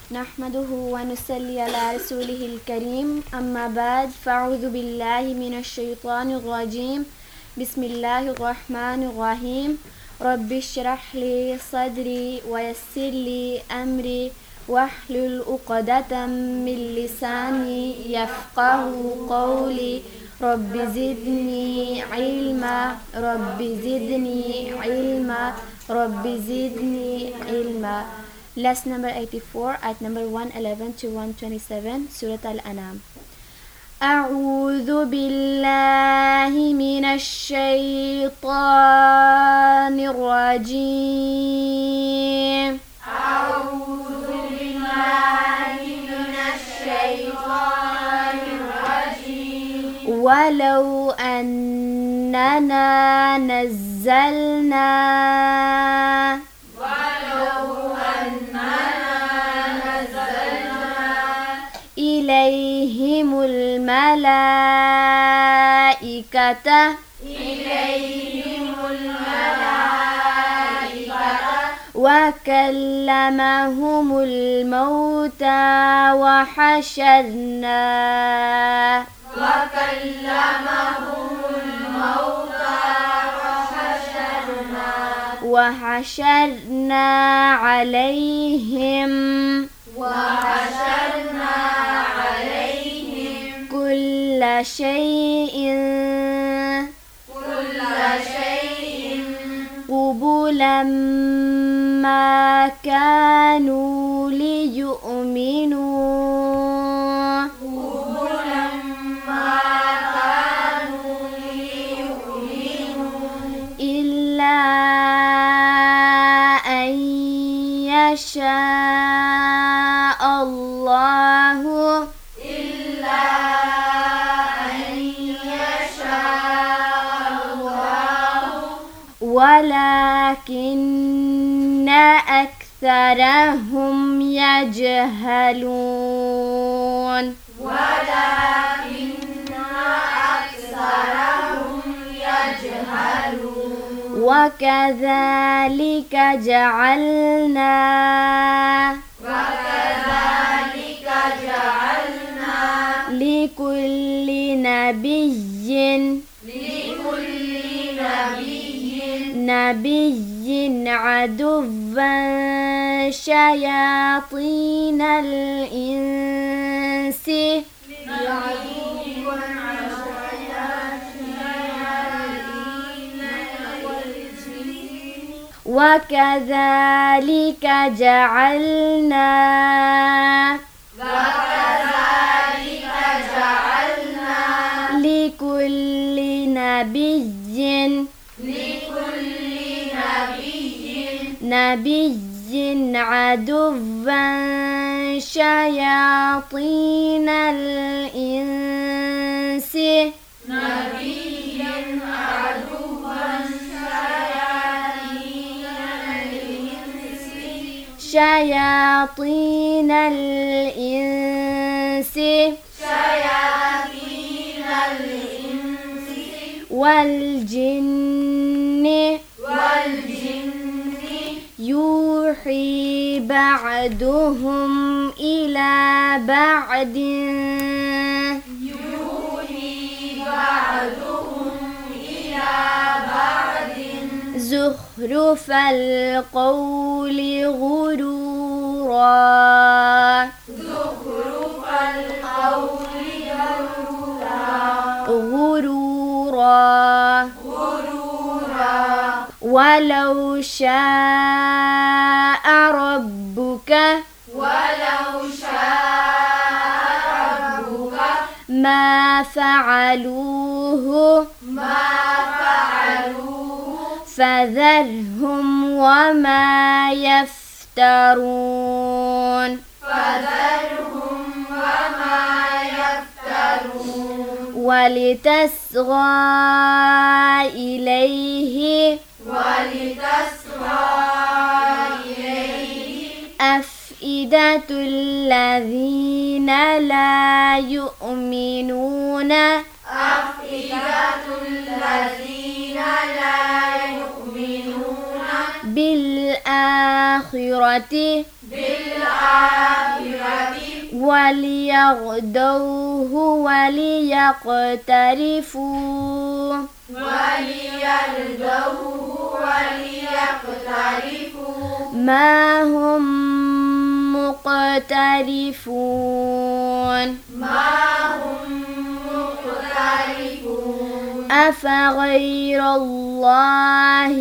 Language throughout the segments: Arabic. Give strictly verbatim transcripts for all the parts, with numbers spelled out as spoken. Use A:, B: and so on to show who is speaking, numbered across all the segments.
A: نحمده ونصلي على رسوله الكريم أما بعد فأعوذ بالله من الشيطان الرجيم بسم الله الرحمن الرحيم رب اشرح لي صدري ويسر لي أمري واحلل عقدة من لساني يفقه قولي رب زدني علما رب زدني علما رب زدني علما. Lesson number eighty-four, ayat number one eleven to one twenty-seven, Surah Al-An'am. أعوذ بالله من الشيطان الرجيم
B: أعوذ بالله من الشيطان الرجيم
A: ولو أننا نزلنا إليهم الملائكة
B: إليهم الملائكة
A: وكلمهم الموتى وحشرنا
B: وكلمهم الموتى وحشرنا
A: وحشرنا عليهم
B: وحشرنا عليهم
A: كل شيء
B: كل شيء
A: قبلا ما كانوا ليؤمنوا
B: قبلا ما كانوا ليؤمنوا
A: إلا أن يشاء الله
B: إلا أن يشاء الله
A: ولكن أكثرهم يجهلون
B: ولكن أكثرهم يجهلون
A: وكذلك جعلنا
B: وكذلك جعلنا
A: لكل نبي
B: لكل نبي
A: نبي عدوا شياطين الإنس وكذلك جعلنا
B: وكذلك جعلنا
A: لكل نبي
B: لكل نبي
A: نبي عدوا شياطين الإنس
B: نبيا عدوا شياطين الإنس
A: شياطين الإنس
B: شياطين الإنس
A: والجن
B: والجن
A: يوحي بعضهم إلى بعض
B: يوحي بعضهم إلى بعض
A: زخرف القول غرورا
B: زخرف القول
A: غرورا
B: غرورا
A: ولو شاء ربك
B: ولو شاء ربك
A: ما فعلوه
B: ما فعلوه
A: فذرهم وما يفترون
B: فذرهم وما يفترون
A: ولتصغى إليه
B: ولتصغى إليه
A: أفئدة الذين لا يؤمنون
B: أفئدة الذين لا يؤمنون
A: بالآخرة
B: بالآخرة
A: فليغدوه وليقترفوا
B: وليغدوه وليقترفوا
A: ما هم مقترفون
B: ما هم مقترفون
A: أفغير الله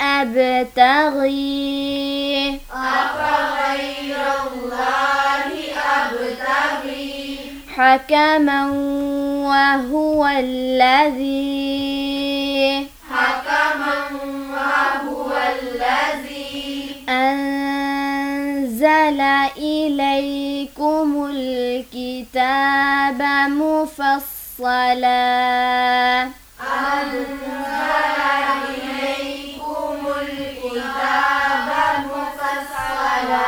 A: أبتغي
B: أفغير الله أبتغي
A: حكما وهو الذي
B: حكما وهو الذي
A: أنزل إليكم الكتاب مفصلا
B: أنزل إليكم الكتاب مفصلا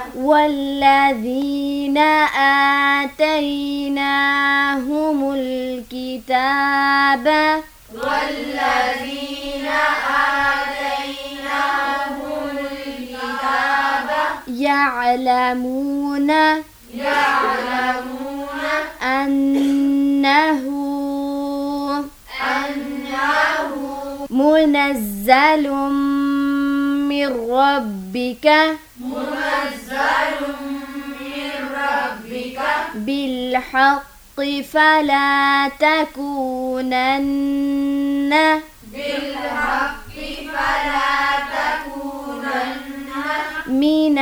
A: والذين آتيناهم الكتاب
B: والذين آتيناهم الكتاب
A: يعلمون
B: يعلمون
A: أنه
B: أنه
A: منزل من ربك
B: منزل من ربك
A: بالحق فلا تكونن
B: بالحق فلا تكونن
A: من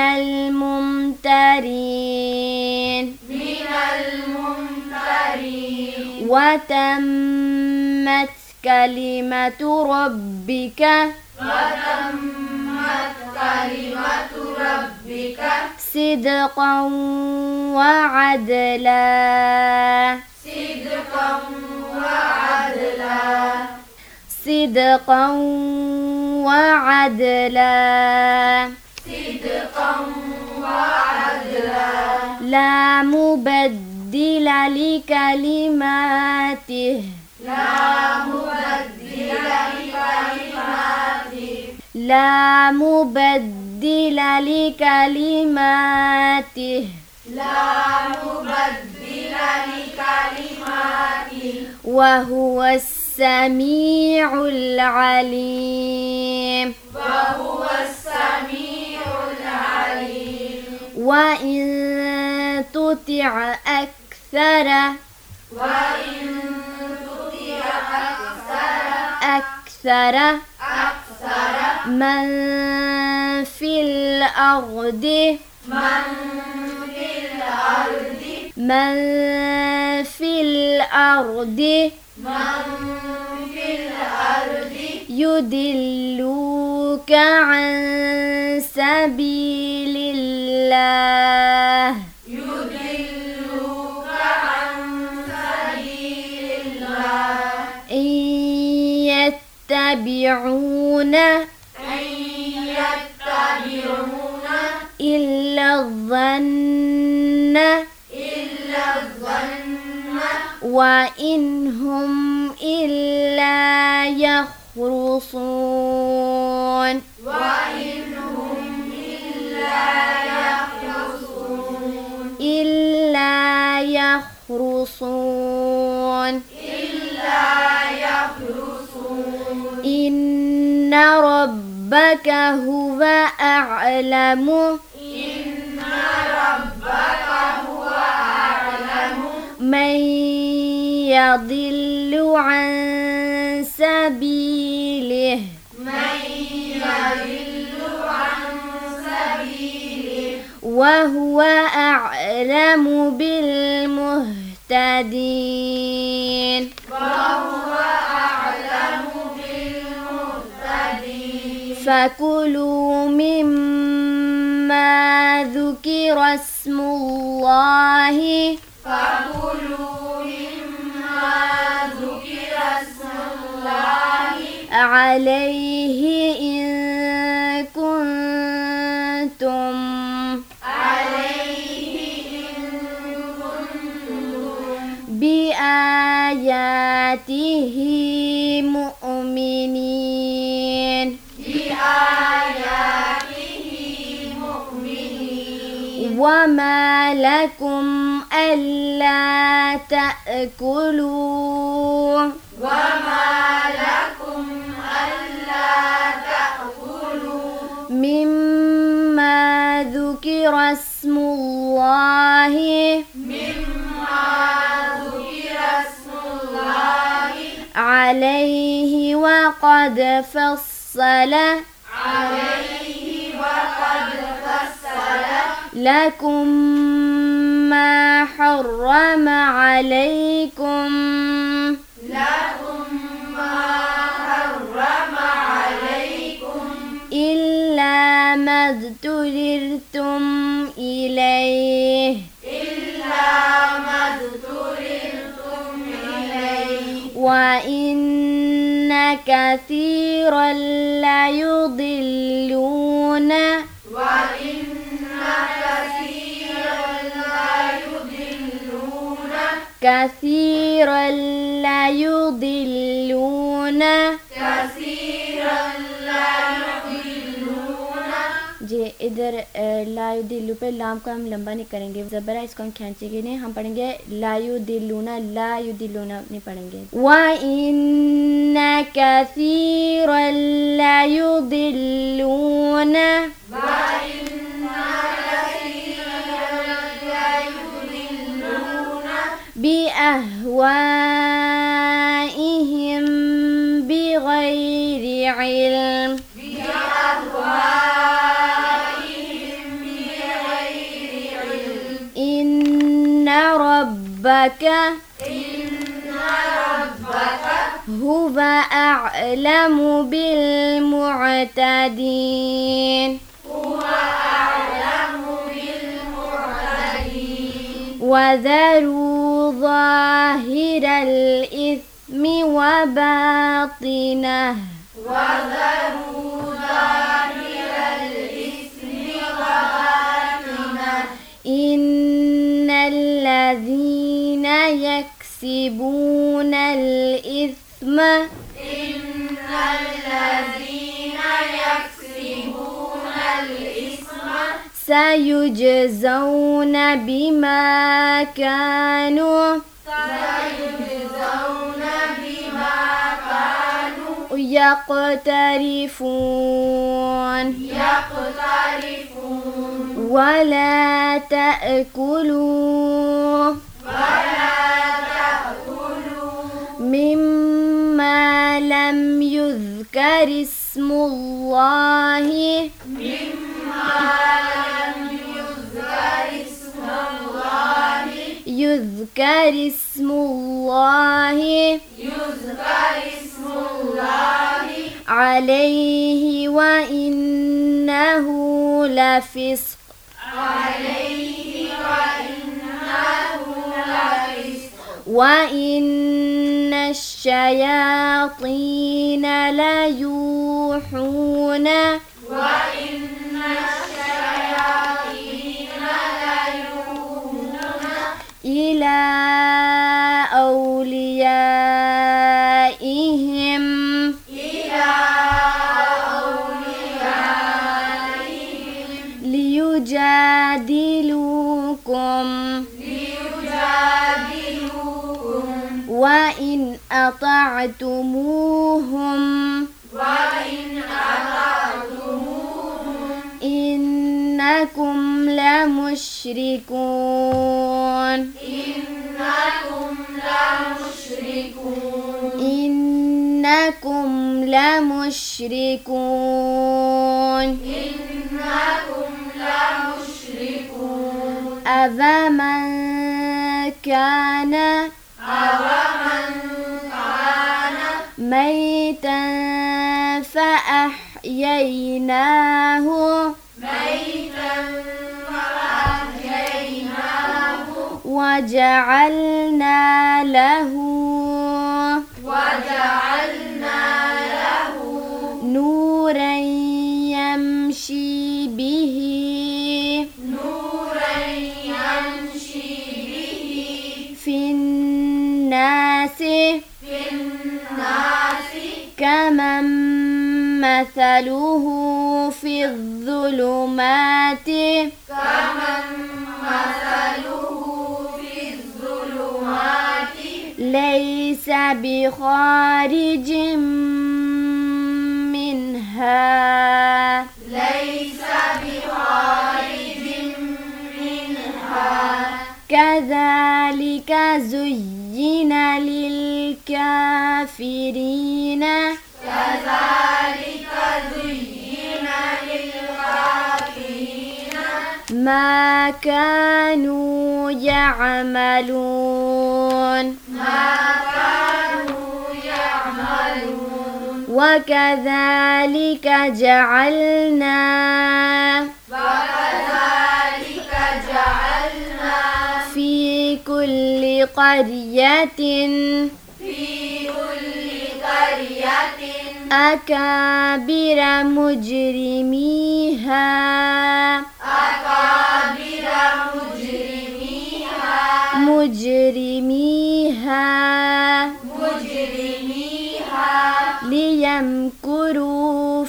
A: الممترين
B: من الممترين
A: وتمت كلمة ربك
B: وتمت كلمة ربك
A: صدقا وعدلا
B: صدقا وعدلا
A: صدقا وعدلا
B: صدقا وعدلا
A: لا مبدل لكلماته
B: لا مبدل لكلماته
A: لا مبدل لكلماته
B: لا مبدل لكلماته
A: وهو السميع العليم
B: وهو السميع العليم
A: وإن تطع أكثر
B: وإن تطع أكثر
A: أكثر
B: أكثر
A: من في الأرض
B: من في الأرض
A: من في الأرض
B: من في الأرض
A: يدلوك عن سبيل الله
B: يضلوك عن سبيل الله
A: إن يتبعون
B: أن يتبعون
A: إلا الظن
B: إلا الظن
A: وإن هم إلا يخرصون
B: وإن هم إلا يخرصون
A: إلا يخرصون
B: إلا يخرصون
A: إن ربك هو أعلم
B: إن ربك هو أعلم
A: من يضل عن سبيله
B: من يضل عن سبيله
A: وهو أعلم بالمهتدين
B: وهو أعلم بالمهتدين
A: فكلوا مما ذكر اسم الله
B: فكلوا مما ذكر اسم الله
A: عليه إن كنتم
B: عليه إن كنتم
A: بآياته مؤمنين
B: بآياته مؤمنين
A: وما لكم ألا تأكلوا
B: وما لكم ألا تأكلوا
A: مما ذكر اسم الله
B: مما ذكر اسم الله
A: عليه وقد فصل
B: عليه وقد فصل
A: لكم ما حرم عليكم
B: لكم ما حرم عليكم
A: إلا ما اضطررتم إليه
B: إلا ما اضطررتم إليه
A: وإن كثيرا ليضلون
B: وإن كثيرا لا يضلون
A: كثيرا ليضلون
B: كثيرا لا يضلون
A: जी इधर लायु दिल्लू पे लाम को हम लंबा नहीं करेंगे, जबरा इसको हम खींचेंगे नहीं, हम पढ़ेंगे लायु दिल्लूना लायु दिल्लूना नहीं पढ़ेंगे। वा इन्ना कसीरन लायुदिल्लूना
B: वा इन्ना कसीरन लायुदिल्लूना
A: बिअहवाइहिम बिगैरि इल्म ربك
B: إن ربك
A: هو أعلم بالمعتدين
B: هو أعلم بالمعتدين
A: وذروا ظاهر الإثم وباطنه
B: وذروا ظاهر الإثم وباطنه
A: إن الذين يكسبون الإثم
B: إن الذين يكسبون الإثم
A: سيجزون بما كانوا
B: سيجزون بما كانوا
A: يقترفون
B: يقترفون
A: ولا تأكلوا
B: ولا تأكلوا
A: مما لم يذكر اسم الله
B: مما لم يذكر اسم الله
A: يذكر اسم الله
B: يذكر اسم الله
A: عليه وإنه لفسق
B: عليه وإنه لفسق
A: وإن الشياطين ليوحون
B: وإن الشياطين ليوحون
A: إلى أوليائهم
B: إلى أوليائهم
A: ليجادلوكم
B: ليجادلوكم
A: وإن أطعتموهم
B: وإن أطعتموهم
A: إنكم لمشركون
B: إنكم لمشركون
A: إنكم لمشركون
B: إنكم لمشركون
A: أفمن كان
B: أومن كان
A: ميتا فأحييناه
B: ميتا فأحييناه
A: وجعلنا له
B: وجعلنا له
A: نورا يمشي به
B: نورا يمشي به
A: في الناس
B: في الناس
A: كمن مثله في الظلمات
B: كمن
A: ليس بخارج منها
B: ليس بخارج منها
A: كذلك زين للكافرين
B: كذلك زين للكافرين
A: ما كانوا يعملون
B: ما كانوا يعملون
A: وكذلك جعلنا
B: وكذلك جعلنا
A: في كل قرية
B: في كل قرية
A: أكابر مجرميها
B: أكابر مجرميها
A: مجرميها
B: مجرميها
A: ليمكروا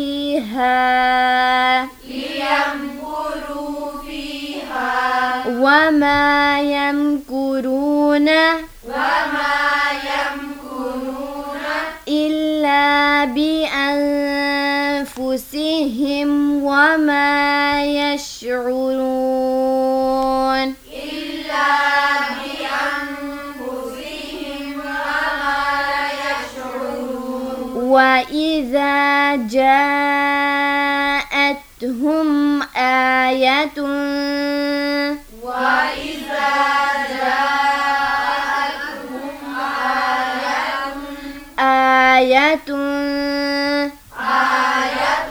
A: فيها
B: ليمكروا فيها
A: وما يمكرون
B: وما يمكرون
A: إلا بأنفسهم وما يشعرون
B: إلا بأنفسهم وما يشعرون
A: وإذا جاءتهم آية
B: وإذا جاءتهم آية
A: آية
B: آية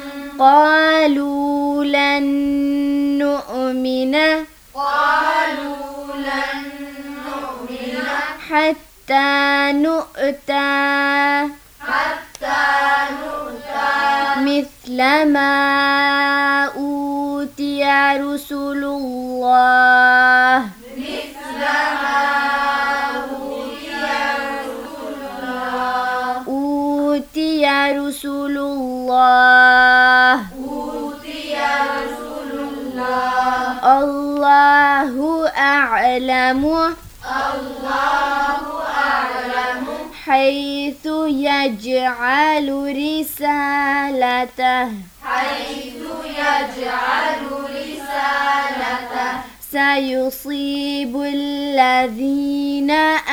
A: قالوا لن نؤمن
B: قالوا لن نؤمن
A: حتى نؤتى
B: حتى نؤتى
A: مثل ما أوتي رسل الله
B: مثل ما أوتي رسل الله
A: أوتي رسل الله
B: أوتي رسل الله
A: الله أعلم
B: الله أعلم
A: حيث يجعل رسالته
B: حيث يجعل رسالته
A: سيصيب الذين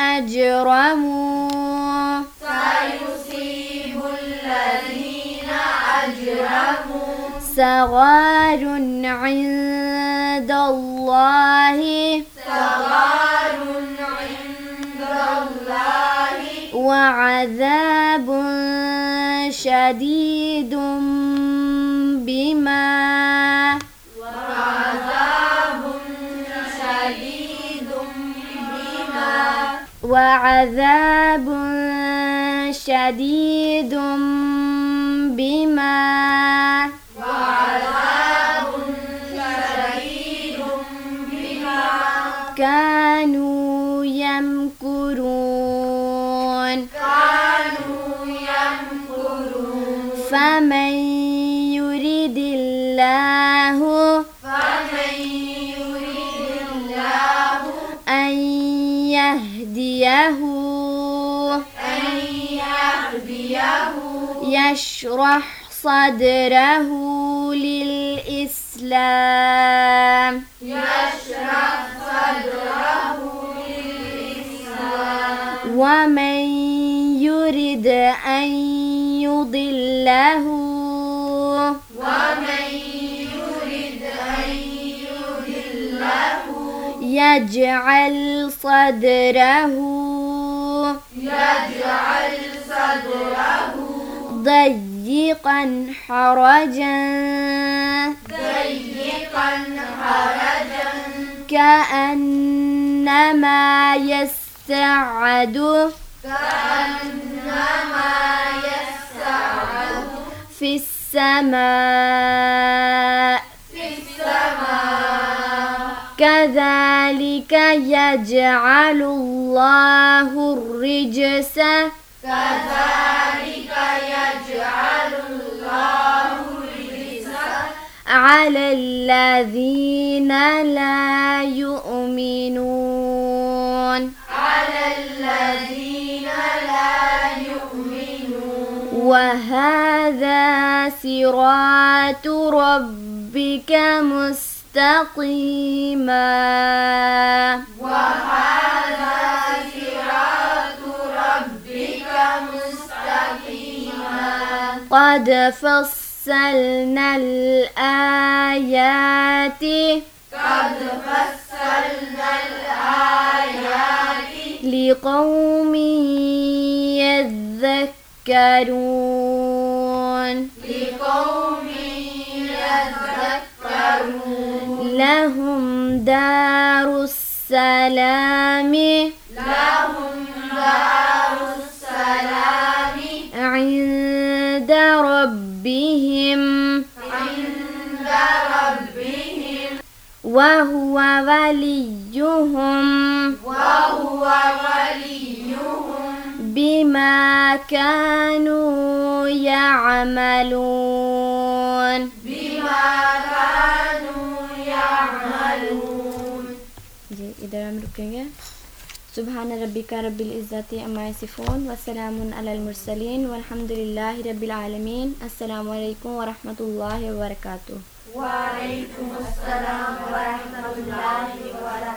A: أجرموا
B: سيصيب الذين أجرموا
A: صغار عند الله
B: صغار عند الله
A: وعذاب شديد بما
B: وعذاب شديد بما
A: وعذاب شديد بما
B: وعذاب شديد بما
A: كانوا يمكرون
B: كانوا يمكرون
A: فمن يرد الله
B: فمن يريد الله
A: أن يهديه
B: أن يهديه
A: يشرح صدره للإسلام
B: يشرح صدره للإسلام
A: ومن يرد أن يضله
B: ومن يرد أن يضله
A: يجعل صدره
B: يجعل صدره
A: ضيقا حرجا
B: ضيقا حرجا
A: كأنما يسعد
B: كأنما يسعد
A: في السماء
B: في السماء
A: كذلك يجعل الله الرجس
B: كذلك يجعل الله الرجس
A: على الذين لا يؤمنون
B: على الذين
A: وهذا صراط ربك مستقيما
B: وهذا صراط ربك مستقيما
A: قد فصلنا الآيات
B: قد فصلنا الآيات
A: لقوم يذكرون
B: لقوم يذكرون
A: لهم دار السلام
B: لهم دار السلام
A: عند ربهم
B: عند ربهم
A: وهو وليهم
B: وهو وليهم
A: بما كانوا يعملون
B: بما كانوا يعملون
A: जी इधर हम रुकेंगे सुभान रब्बिका रब्बिल इज़्ज़ति अम्मा यसिफून व सलामुन अलल मुरसलीन वल्हम्दुलिल्लाहि रब्बिल आलमीन अस्सलामु अलैकुम व रहमतुल्लाहि व बरकातुहू
B: व अलैकुम अस्सलाम व रहमतुल्लाहि व बरकातुहू।